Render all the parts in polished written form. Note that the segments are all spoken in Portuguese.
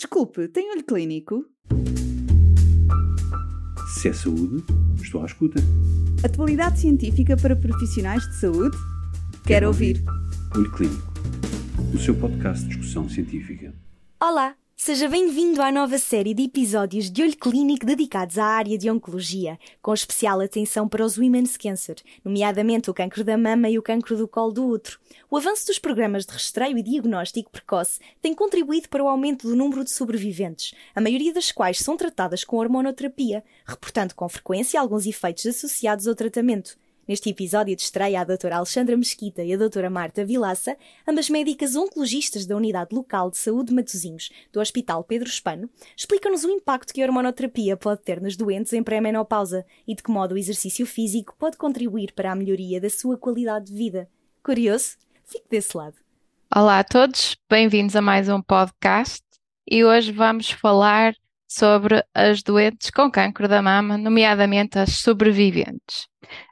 Desculpe, tem olho clínico? Se é saúde, estou à escuta. Atualidade científica para profissionais de saúde? Quero ouvir. Olho Clínico, o seu podcast de discussão científica. Olá, seja bem-vindo à nova série de episódios de Olho Clínico dedicados à área de oncologia, com especial atenção para os women's cancer, nomeadamente o cancro da mama e o cancro do colo do útero. O avanço dos programas de rastreio e diagnóstico precoce tem contribuído para o aumento do número de sobreviventes, a maioria das quais são tratadas com hormonoterapia, reportando com frequência alguns efeitos associados ao tratamento. Neste episódio de estreia, a doutora Alexandra Mesquita e a doutora Marta Vilaça, ambas médicas oncologistas da Unidade Local de Saúde de Matosinhos, do Hospital Pedro Espano, explicam-nos o impacto que a hormonoterapia pode ter nos doentes em pré-menopausa e de que modo o exercício físico pode contribuir para a melhoria da sua qualidade de vida. Curioso? Fique desse lado. Olá a todos, bem-vindos a mais um podcast e hoje vamos falar sobre as doentes com cancro da mama, nomeadamente as sobreviventes.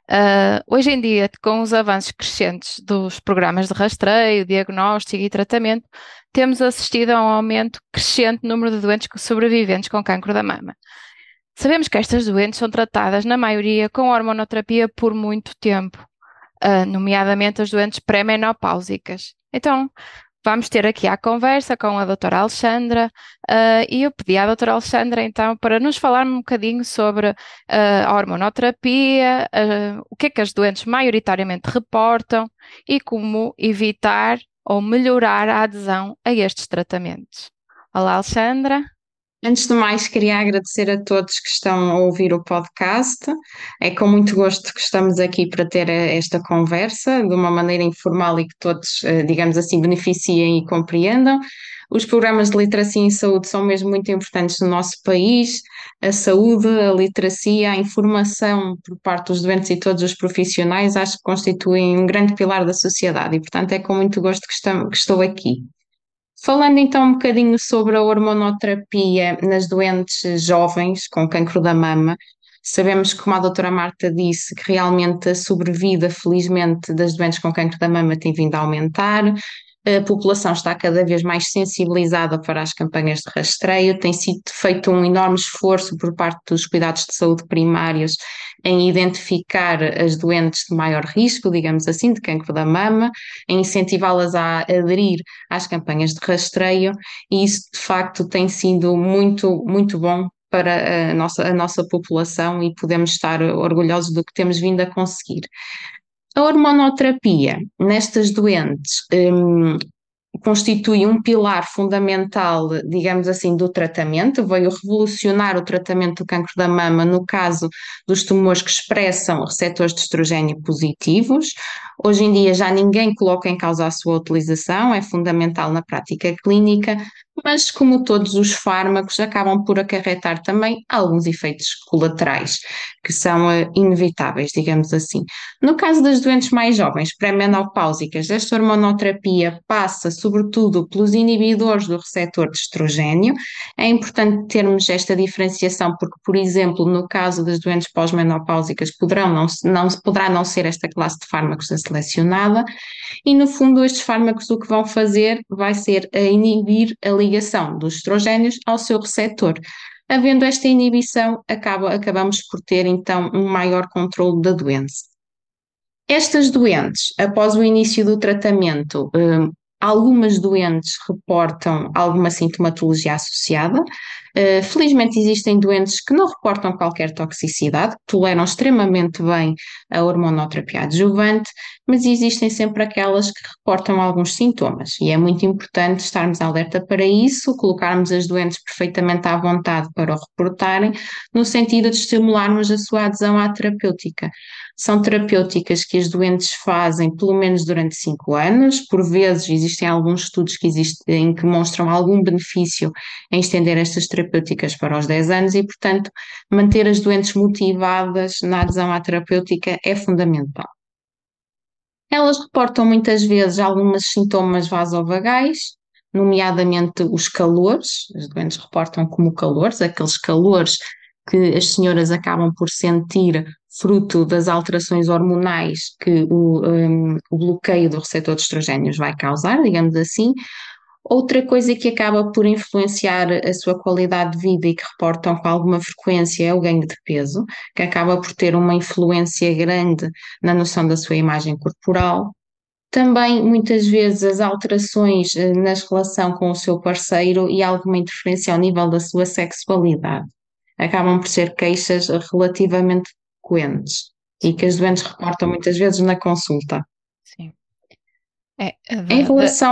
Hoje em dia, com os avanços crescentes dos programas de rastreio, diagnóstico e tratamento, temos assistido a um aumento crescente no número de doentes sobreviventes com cancro da mama. Sabemos que estas doentes são tratadas, na maioria, com hormonoterapia por muito tempo, nomeadamente as doentes pré-menopáusicas. Então, vamos ter aqui a conversa com a doutora Alexandra e eu pedi à doutora Alexandra então para nos falar um bocadinho sobre a hormonoterapia, o que é que as doentes maioritariamente reportam e como evitar ou melhorar a adesão a estes tratamentos. Olá, Alexandra. Antes de mais, queria agradecer a todos que estão a ouvir o podcast. É com muito gosto que estamos aqui para ter esta conversa de uma maneira informal e que todos, digamos assim, beneficiem e compreendam. Os programas de literacia em saúde são mesmo muito importantes no nosso país. A saúde, a literacia, a informação por parte dos doentes e todos os profissionais acho que constituem um grande pilar da sociedade e, portanto, é com muito gosto que estou aqui. Falando então um bocadinho sobre a hormonoterapia nas doentes jovens com cancro da mama, sabemos que, como a doutora Marta disse, que realmente a sobrevida, felizmente, das doentes com cancro da mama tem vindo a aumentar. A população está cada vez mais sensibilizada para as campanhas de rastreio, tem sido feito um enorme esforço por parte dos cuidados de saúde primários em identificar as doentes de maior risco, digamos assim, de cancro da mama, em incentivá-las a aderir às campanhas de rastreio, e isso de facto tem sido muito, muito bom para a nossa população e podemos estar orgulhosos do que temos vindo a conseguir. A hormonoterapia nestas doentes constitui um pilar fundamental, digamos assim, do tratamento, veio revolucionar o tratamento do cancro da mama no caso dos tumores que expressam receptores de estrogênio positivos. Hoje em dia já ninguém coloca em causa a sua utilização, é fundamental na prática clínica, mas como todos os fármacos acabam por acarretar também alguns efeitos colaterais, que são inevitáveis, digamos assim. No caso das doentes mais jovens, pré-menopáusicas, esta hormonoterapia passa sobretudo pelos inibidores do receptor de estrogênio. É importante termos esta diferenciação porque, por exemplo, no caso das doentes pós-menopáusicas poderá não ser esta classe de fármacos a selecionada e, no fundo, estes fármacos o que vão fazer vai ser a inibir a ligação dos estrogénios ao seu receptor. Havendo esta inibição, acabamos por ter então um maior controle da doença. Estas doentes, após o início do tratamento, algumas doentes reportam alguma sintomatologia associada. Felizmente existem doentes que não reportam qualquer toxicidade, que toleram extremamente bem a hormonoterapia adjuvante, mas existem sempre aquelas que reportam alguns sintomas e é muito importante estarmos alerta para isso, colocarmos as doentes perfeitamente à vontade para o reportarem, no sentido de estimularmos a sua adesão à terapêutica. São terapêuticas que as doentes fazem pelo menos durante 5 anos, por vezes existem alguns estudos que mostram algum benefício em estender estas terapêuticas para os 10 anos e, portanto, manter as doentes motivadas na adesão à terapêutica é fundamental. Elas reportam muitas vezes alguns sintomas vasovagais, nomeadamente os calores, as doentes reportam como calores, aqueles calores que as senhoras acabam por sentir fruto das alterações hormonais que o bloqueio do receptor de estrogénios vai causar, digamos assim. Outra coisa que acaba por influenciar a sua qualidade de vida e que reportam com alguma frequência é o ganho de peso, que acaba por ter uma influência grande na noção da sua imagem corporal. Também, muitas vezes, as alterações na relação com o seu parceiro e alguma interferência ao nível da sua sexualidade. Acabam por ser queixas relativamente frequentes e que as doentes reportam muitas vezes na consulta. Sim. É, Em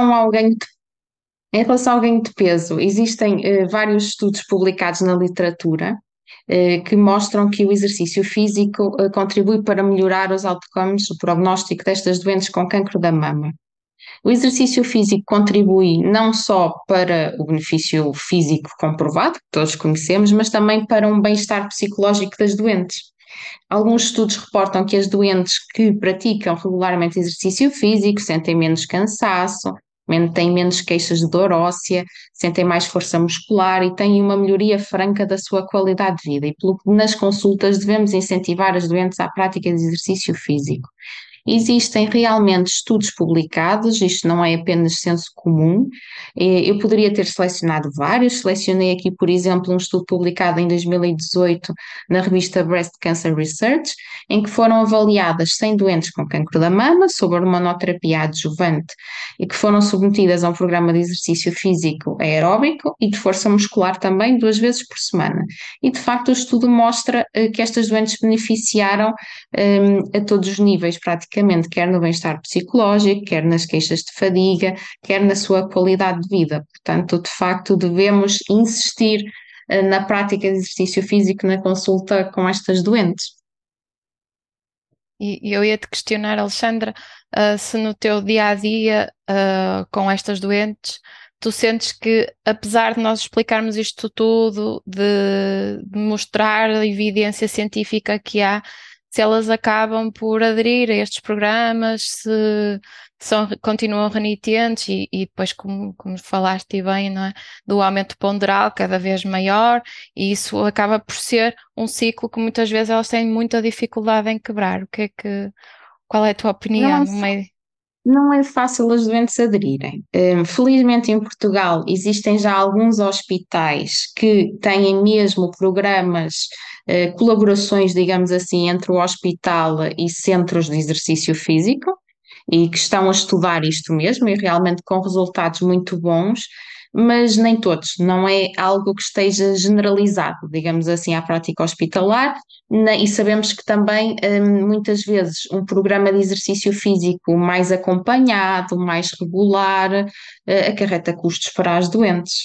relação ao ganho de peso, existem vários estudos publicados na literatura que mostram que o exercício físico contribui para melhorar os outcomes, o prognóstico destas doentes com cancro da mama. O exercício físico contribui não só para o benefício físico comprovado, que todos conhecemos, mas também para um bem-estar psicológico das doentes. Alguns estudos reportam que as doentes que praticam regularmente exercício físico sentem menos cansaço, têm menos queixas de dor óssea, sentem mais força muscular e têm uma melhoria franca da sua qualidade de vida. E nas consultas devemos incentivar as doentes à prática de exercício físico. Existem realmente estudos publicados, isto não é apenas senso comum. Eu poderia ter selecionado vários, selecionei aqui, por exemplo, um estudo publicado em 2018 na revista Breast Cancer Research, em que foram avaliadas 100 doentes com cancro da mama sob hormonoterapia adjuvante e que foram submetidas a um programa de exercício físico aeróbico e de força muscular também 2 vezes por semana. E de facto o estudo mostra que estas doentes beneficiaram a todos os níveis, praticamente, quer no bem-estar psicológico, quer nas queixas de fadiga, quer na sua qualidade de vida. Portanto, de facto, devemos insistir na prática de exercício físico na consulta com estas doentes. E eu ia-te questionar, Alexandra, se no teu dia-a-dia com estas doentes, tu sentes que, apesar de nós explicarmos isto tudo, de mostrar a evidência científica que há, se elas acabam por aderir a estes programas, se continuam renitentes e depois, como falaste bem, não é? Do aumento ponderal cada vez maior, e isso acaba por ser um ciclo que muitas vezes elas têm muita dificuldade em quebrar. Qual é a tua opinião no meio? Não é fácil as doentes aderirem. Felizmente em Portugal existem já alguns hospitais que têm mesmo programas, colaborações, digamos assim, entre o hospital e centros de exercício físico e que estão a estudar isto mesmo e realmente com resultados muito bons, mas nem todos, não é algo que esteja generalizado, digamos assim, à prática hospitalar, e sabemos que também muitas vezes um programa de exercício físico mais acompanhado, mais regular, acarreta custos para as doentes.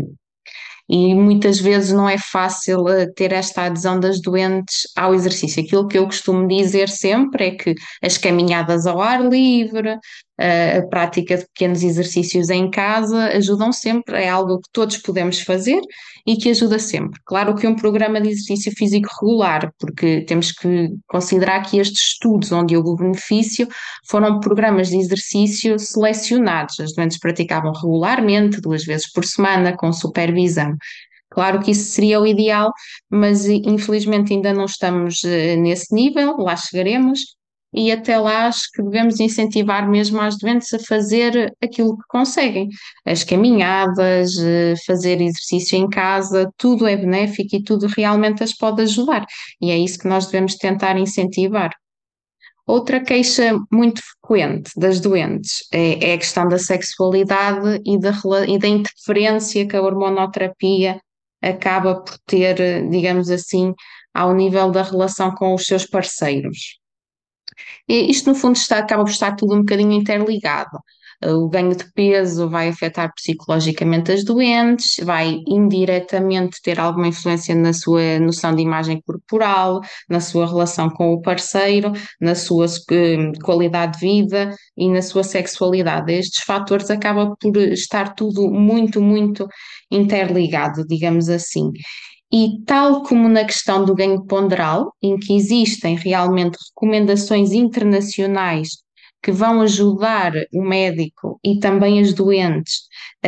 E muitas vezes não é fácil ter esta adesão das doentes ao exercício. Aquilo que eu costumo dizer sempre é que as caminhadas ao ar livre, a prática de pequenos exercícios em casa ajudam sempre, é algo que todos podemos fazer e que ajuda sempre. Claro que um programa de exercício físico regular, porque temos que considerar que estes estudos onde houve o benefício foram programas de exercício selecionados. As doentes praticavam regularmente, 2 vezes por semana, com supervisão. Claro que isso seria o ideal, mas infelizmente ainda não estamos nesse nível, lá chegaremos, e até lá acho que devemos incentivar mesmo as doentes a fazer aquilo que conseguem. As caminhadas, fazer exercício em casa, tudo é benéfico e tudo realmente as pode ajudar, e é isso que nós devemos tentar incentivar. Outra queixa muito frequente das doentes é a questão da sexualidade e da interferência que a hormonoterapia acaba por ter, digamos assim, ao nível da relação com os seus parceiros. E isto, no fundo, acaba por estar tudo um bocadinho interligado. O ganho de peso vai afetar psicologicamente as doentes, vai indiretamente ter alguma influência na sua noção de imagem corporal, na sua relação com o parceiro, na sua qualidade de vida e na sua sexualidade. Estes fatores acabam por estar tudo muito, muito interligado, digamos assim. E tal como na questão do ganho ponderal, em que existem realmente recomendações internacionais que vão ajudar o médico e também as doentes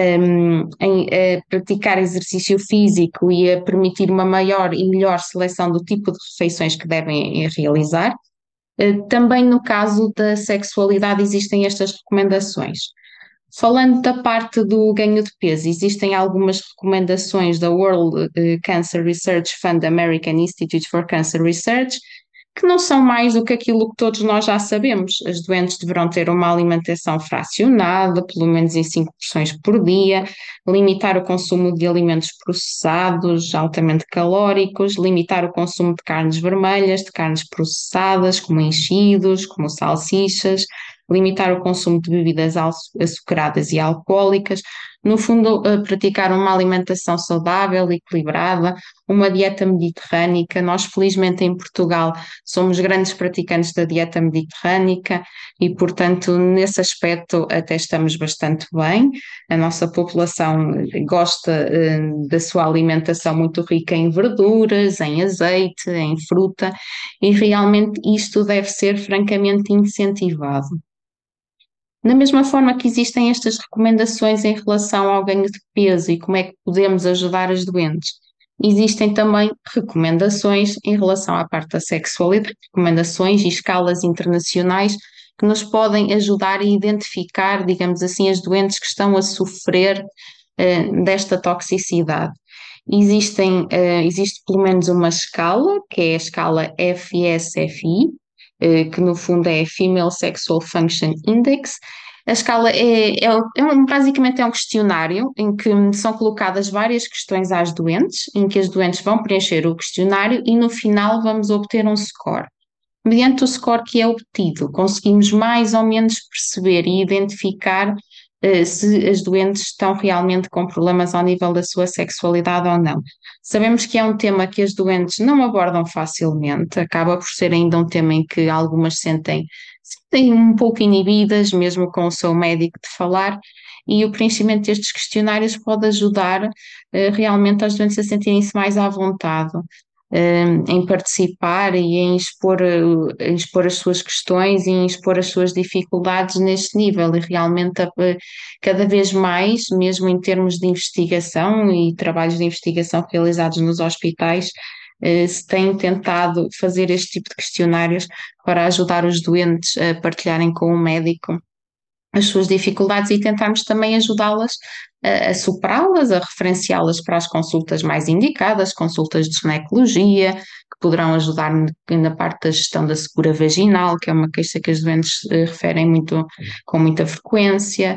a praticar exercício físico e a permitir uma maior e melhor seleção do tipo de refeições que devem realizar, também no caso da sexualidade existem estas recomendações. Falando da parte do ganho de peso, existem algumas recomendações da World Cancer Research Fund American Institute for Cancer Research, que não são mais do que aquilo que todos nós já sabemos. As doentes deverão ter uma alimentação fracionada, pelo menos em 5 porções por dia, limitar o consumo de alimentos processados, altamente calóricos, limitar o consumo de carnes vermelhas, de carnes processadas, como enchidos, como salsichas, limitar o consumo de bebidas açucaradas e alcoólicas, no fundo, praticar uma alimentação saudável, equilibrada, uma dieta mediterrânica. Nós, felizmente, em Portugal, somos grandes praticantes da dieta mediterrânica e, portanto, nesse aspecto até estamos bastante bem. A nossa população gosta da sua alimentação muito rica em verduras, em azeite, em fruta, e realmente isto deve ser francamente incentivado. Da mesma forma que existem estas recomendações em relação ao ganho de peso e como é que podemos ajudar as doentes, existem também recomendações em relação à parte da sexualidade, recomendações e escalas internacionais que nos podem ajudar a identificar, digamos assim, as doentes que estão a sofrer desta toxicidade. Existe pelo menos uma escala, que é a escala FSFI, que no fundo é Female Sexual Function Index. A escala basicamente é um questionário em que são colocadas várias questões às doentes, em que as doentes vão preencher o questionário e no final vamos obter um score. Mediante o score que é obtido, conseguimos mais ou menos perceber e identificar se as doentes estão realmente com problemas ao nível da sua sexualidade ou não. Sabemos que é um tema que as doentes não abordam facilmente, acaba por ser ainda um tema em que algumas sentem um pouco inibidas, mesmo com o seu médico de falar, e o preenchimento destes questionários pode ajudar realmente as doentes a sentirem-se mais à vontade em participar e em expor as suas questões e em expor as suas dificuldades neste nível e realmente cada vez mais, mesmo em termos de investigação e trabalhos de investigação realizados nos hospitais, se tem tentado fazer este tipo de questionários para ajudar os doentes a partilharem com o médico as suas dificuldades e tentarmos também ajudá-las a superá-las, a referenciá-las para as consultas mais indicadas, consultas de ginecologia, que poderão ajudar na parte da gestão da secura vaginal, que é uma queixa que as doentes referem com muita frequência,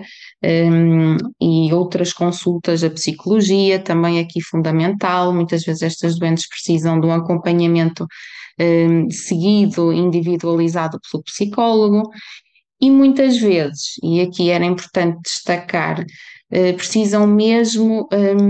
e outras consultas, a psicologia também aqui fundamental. Muitas vezes estas doentes precisam de um acompanhamento seguido, individualizado pelo psicólogo. E muitas vezes, e aqui era importante destacar, precisam mesmo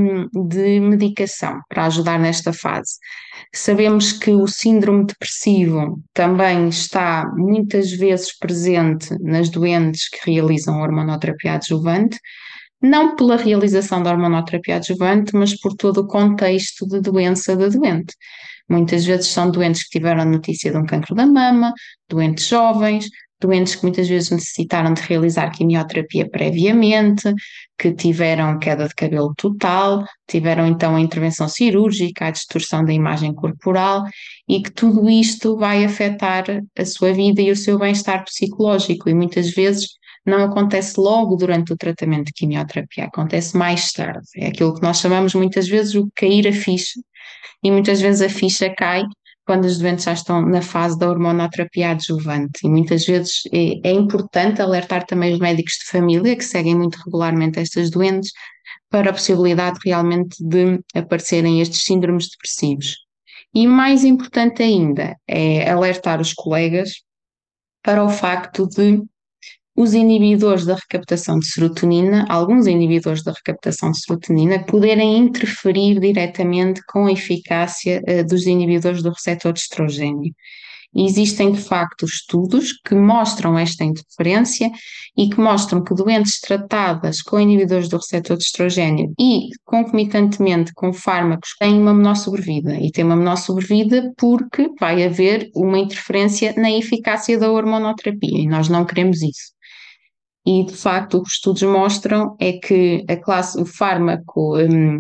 de medicação para ajudar nesta fase. Sabemos que o síndrome depressivo também está muitas vezes presente nas doentes que realizam hormonoterapia adjuvante, não pela realização da hormonoterapia adjuvante, mas por todo o contexto de doença da doente. Muitas vezes são doentes que tiveram notícia de um cancro da mama, doentes jovens, doentes que muitas vezes necessitaram de realizar quimioterapia previamente, que tiveram queda de cabelo total, tiveram então a intervenção cirúrgica, a distorção da imagem corporal e que tudo isto vai afetar a sua vida e o seu bem-estar psicológico e muitas vezes não acontece logo durante o tratamento de quimioterapia, acontece mais tarde. É aquilo que nós chamamos muitas vezes o cair a ficha e muitas vezes a ficha cai quando os doentes já estão na fase da hormonoterapia adjuvante. E muitas vezes é importante alertar também os médicos de família, que seguem muito regularmente estas doentes, para a possibilidade realmente de aparecerem estes síndromes depressivos. E mais importante ainda é alertar os colegas para o facto de os inibidores da recaptação de serotonina, alguns inibidores da recaptação de serotonina, poderem interferir diretamente com a eficácia dos inibidores do receptor de estrogênio. E existem, de facto, estudos que mostram esta interferência e que mostram que doentes tratadas com inibidores do receptor de estrogênio e, concomitantemente, com fármacos, têm uma menor sobrevida. E têm uma menor sobrevida porque vai haver uma interferência na eficácia da hormonoterapia e nós não queremos isso. E, de facto, o que os estudos mostram é que o fármaco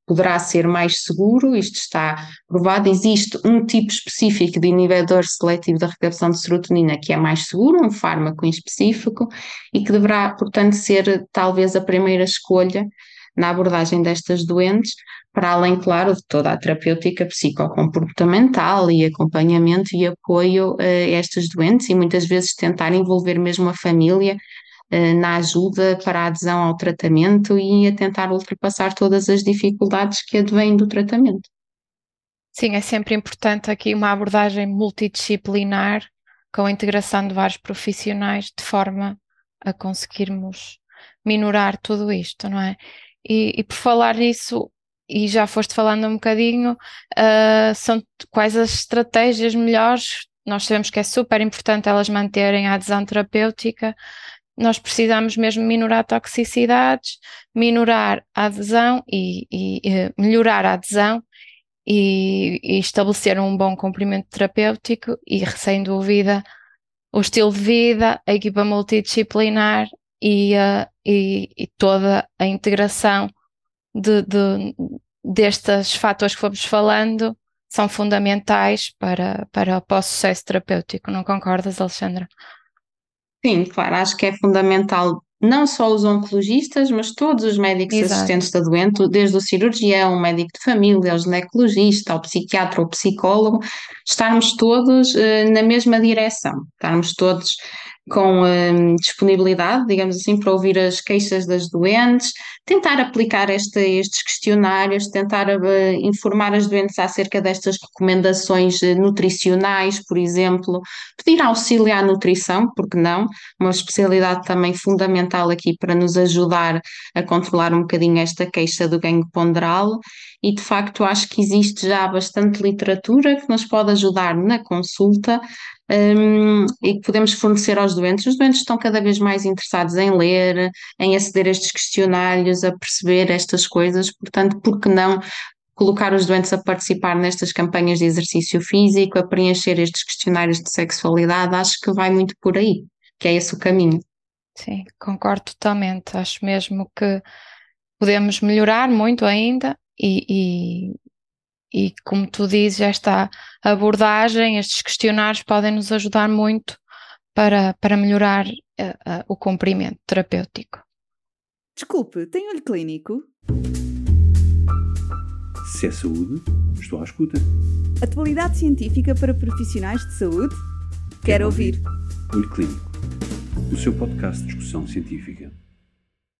poderá ser mais seguro, isto está provado. Existe um tipo específico de inibidor seletivo da reabsorção de serotonina que é mais seguro, um fármaco em específico, e que deverá, portanto, ser talvez a primeira escolha na abordagem destas doentes, para além, claro, de toda a terapêutica psicocomportamental e acompanhamento e apoio a estas doentes, e muitas vezes tentar envolver mesmo a família na ajuda para a adesão ao tratamento e a tentar ultrapassar todas as dificuldades que advêm do tratamento. Sim, é sempre importante aqui uma abordagem multidisciplinar com a integração de vários profissionais de forma a conseguirmos minorar tudo isto, não é? E por falar nisso, e já foste falando um bocadinho, são quais as estratégias melhores? Nós sabemos que é super importante elas manterem a adesão terapêutica. Nós precisamos mesmo minorar toxicidades, minorar a adesão e melhorar a adesão e estabelecer um bom comprimento terapêutico e, sem dúvida, o estilo de vida, a equipa multidisciplinar e toda a integração destes fatores que fomos falando são fundamentais para o sucesso terapêutico. Não concordas, Alexandra? Sim, claro, acho que é fundamental não só os oncologistas, mas todos os médicos Exato. assistentes da doente, desde o cirurgião, o médico de família, o ginecologista, o psiquiatra, o psicólogo, estarmos todos na mesma direção, estarmos todos com disponibilidade, digamos assim, para ouvir as queixas das doentes, tentar aplicar estes questionários, tentar informar as doentes acerca destas recomendações nutricionais, por exemplo, pedir auxílio à nutrição, porque não? Uma especialidade também fundamental aqui para nos ajudar a controlar um bocadinho esta queixa do ganho ponderal. E de facto acho que existe já bastante literatura que nos pode ajudar na consulta e que podemos fornecer aos doentes. Os doentes estão cada vez mais interessados em ler, em aceder a estes questionários, a perceber estas coisas, portanto, por que não colocar os doentes a participar nestas campanhas de exercício físico, a preencher estes questionários de sexualidade? Acho que vai muito por aí, que é esse o caminho. Sim, concordo totalmente. Acho mesmo que podemos melhorar muito ainda e como tu dizes, esta abordagem, estes questionários podem nos ajudar muito para melhorar o comprimento terapêutico. Desculpe, tem olho clínico? Se é saúde, estou à escuta. Atualidade científica para profissionais de saúde? Quero ouvir. Olho Clínico, o seu podcast de discussão científica.